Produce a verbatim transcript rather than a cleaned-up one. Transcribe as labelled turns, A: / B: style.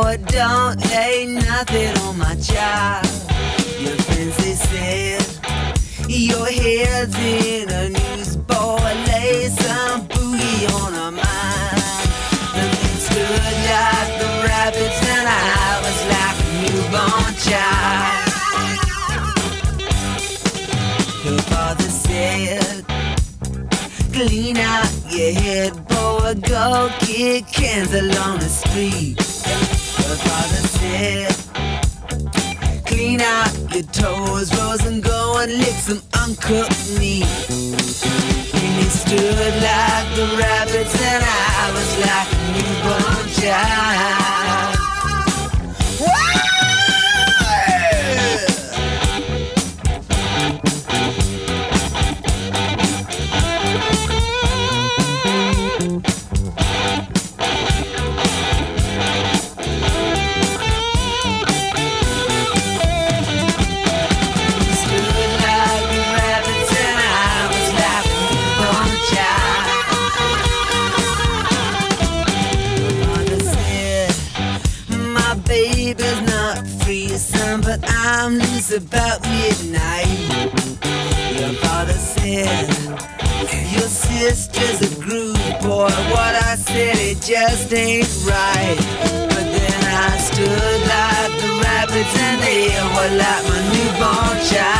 A: boy, don't lay nothing on my job. Your friends, they said, your head's in a noose, boy, lay some boogie on a mine. And they stood like the rabbits and I was like a newborn child. Your father said, clean out your head, boy, go kick cans along the street. Your father said, clean out your toes, Rose, and go and lick some uncooked meat. And he stood like the rabbits and I was like a newborn child. Whoa! But I'm loose about midnight. Your father said, your sister's a groove, boy. What I said, it just ain't right. But then I stood like the rabbits and they were like my newborn child.